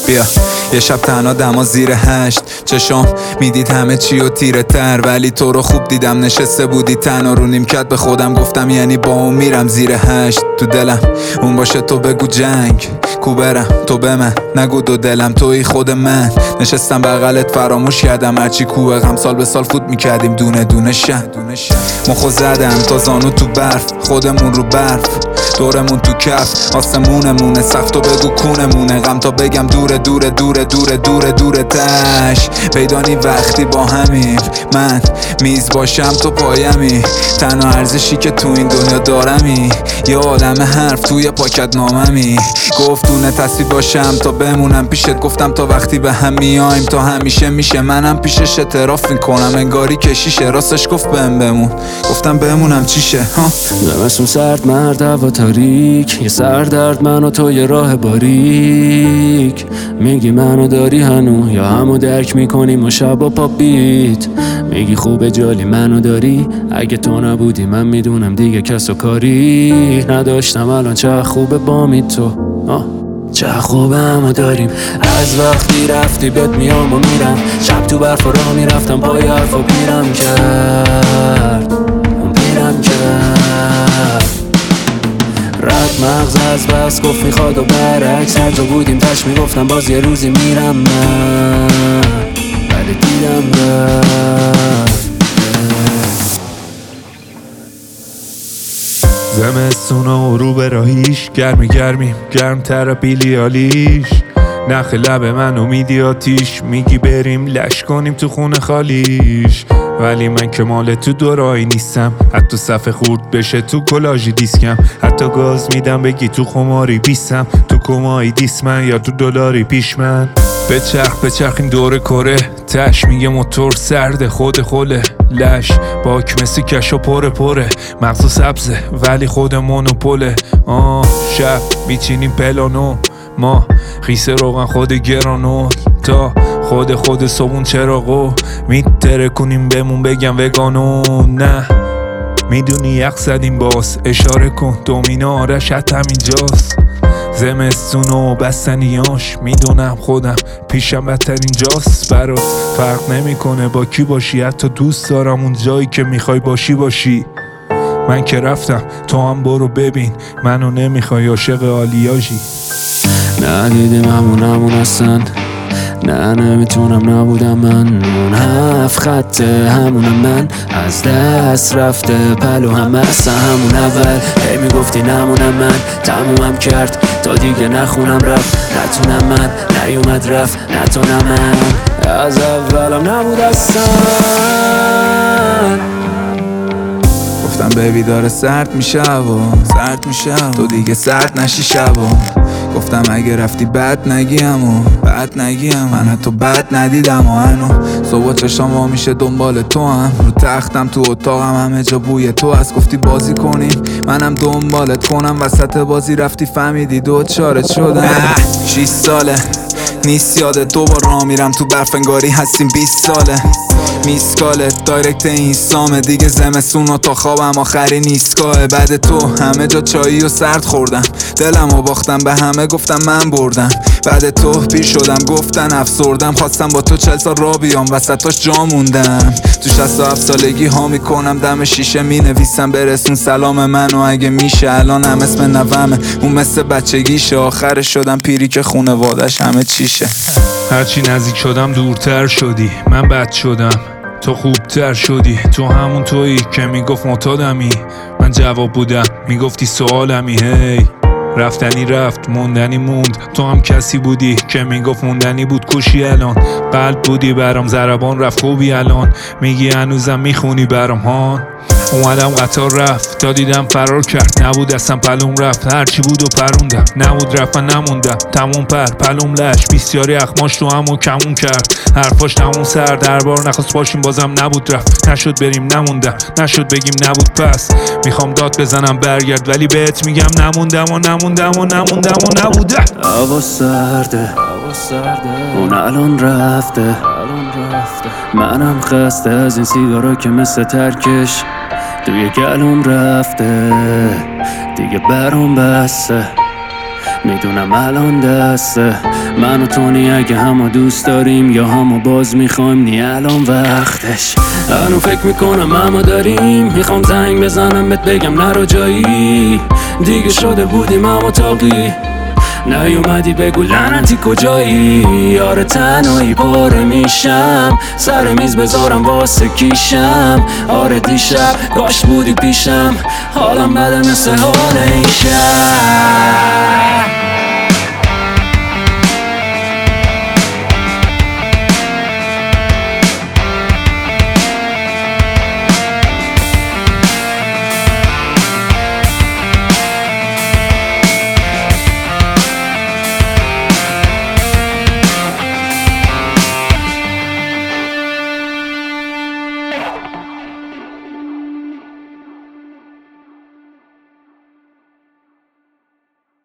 بیا یه شب تنها دما زیر 8 چشام میدید همه چی و تیره تر، ولی تو رو خوب دیدم نشسته بودی تنها رو نیمکت. به خودم گفتم یعنی با اون میرم زیر 8. تو دلم اون باشه تو بگو جنگ کو برم، تو به من نگو دو دلم توی خود من. نشستم بغلت فراموش کردم هرچی کوه غم سال به سال فوت میکردیم دونه دونه شن. مخو زدم تا زانو تو برف، خودمون رو برف دورمون تو کف، آسمونمونه سخت و بگو کونمونه. غم تا بگم دوره دوره دوره دوره دوره دوره تش پیدانی وقتی با همیم. من میز باشم تو پایمی، تنها ارزشی که تو این دنیا دارمی یه عالم حرف توی پاکت ناممی. گفتونه تصویر باشم تا بمونم پیشت، گفتم تا وقتی به هم میایم تا همیشه میشه. منم پیشش اعتراف میکنم انگاری کشیشه، راستش گفت بمون گفتم بمونم چیشه. زمستون سرد مرد هوا تاریک، یه سردرد من و تو یه راه باریک. میگی منو داری هنو یا همو درک میکنیم و شب و پاپ بیت. میگی خوبه جالی منو داری، اگه تو نبودی من میدونم دیگه کس و کاری نداشتم. الان چه خوبه بامی تو چه خوبه همو داریم. از وقتی رفتی بهت میام و میرم، شب تو برف و راه میرفتم پای حرف و پیرم کرد رد مغز از بس گفت میخواد و برعکس. هر جا بودیم تش میگفتم باز یه روزی میرم من، ولی دیدم رفت. زمستونا و رو به راهیش گرمی گرمیم گرمتر بیلیالیش. نخ لب من امیدی آتیش، میگی بریم لش کنیم تو خونه خالیش. ولی من که مال تو دورایی نیستم، حتی صفحه خورد بشه تو کلاژی دیسکم. حتی گاز میدم بگی تو خماری بیستم، تو کمایی دیسمن یا تو دلاری پیش من. بچرخ این دور کره تش میگه موتور سرده خود خوله. لش باک مثل کشو پره مغزو سبزه ولی خود مونوپوله. شب میچینیم پلانو ما خیسه روغن خود گرانو تا خود صبون چراغو میتره کنیم بمون بگم وگانو. نه میدونی یخ زدیم باز اشاره کن دومینا آرش حتی همینجاست. زمستون و بستنیاش میدونم خودم پیشم بدتر اینجاست. برات فرق نمیکنه با کی باشی، حتی دوست دارم اون جایی که میخوای باشی. من که رفتم تو هم برو ببین منو نمیخوای عاشق آلیاژی. ندیدیم همون هستن، نه نمیتونم نبودم من. اون 7 خطه همونم من، از دست رفته پلو هم اصلا همون اول. هی میگفتی نمونم من، تمومم کرد تا دیگه نخونم رفت. نتونم من نیومد رفت نتونم من، از اولم نبود اصلا. گفتم بیبی داره سرد میشه تو دیگه سرد نشی شبا. گفتم اگه رفتی بد نگیم من حتی بد ندیدم و هنو صبح چشام وا میشه دنبال تو هم رو تختم تو اتاقم همه جا بوی تو هست. گفتی بازی کنیم منم دنبالت کنم، وسط بازی رفتی فهمیدی دوچارت شدم. 6 ساله نیست یادت تو با راه میرم تو برف انگاری هستیم 20 ساله. میسکالت دایرکت اینستامه دیگه زمستون و تا خوابم آخری نیستگاه. بعد تو همه جا چایی و سرد خوردم، دلم و باختم به همه گفتم من بردم. بعد تو پیر شدم گفتن افسردم، خواستم با تو 40 سال را بیام وسطاش جا موندم. تو 67 سالگی ها میکنم دم شیشه مینویسم برسون سلام منو اگه میشه. الانم اسم نومه اون مثل بچگیشه، آخرش شدم پیری که خونوادش همه چیشه. هرچی نزدیک شدم دورتر شدی، من بد شدم تو خوبتر شدی. تو همون تویی که میگفت معتادمی، من جواب بودم میگفتی سوالمی. هی رفتنی رفت موندنی موند، تو هم کسی بودی که میگفت موندنی بود کوشی. الان قلب بودی برام ضربان رفت خوبی، الان میگی هنوزم میخونی برام هان. اومدم قطار رفت تا دیدم فرار کرد، نبود اصلا پلوم رفت هرچی بود و پروندم. نبود رفت من نموندم تموم پلوم لش بیستیاری اخماش تو همون کمون کرد. حرفاش تموم سر دربار نخواست باشیم بازم نبود رفت. نشد بریم نموندم نشد بگیم نبود پس. میخوام داد بزنم برگرد ولی بهت میگم نموندم و نبوده. هوا سرده اون الان رفته، منم خسته از این سیگارا که مثل ترکش توی گلوم رفته. دیگه برام بسته میدونم الان دسته من و تونی اگه همو دوست داریم یا همو باز میخوایم، نی الان وقتش. الان فکر میکنم همو داریم، میخوام زنگ بزنم بهت بگم نرو جایی، دیگه شده بودیم همو تاقی، نیومدی بگو لعنتی کجایی. آره تنهایی پاره میشم، سر میز بذارم واسه کیشم. آره دیشب کاش بودی پیشم، حالم بده مثل حال این شب.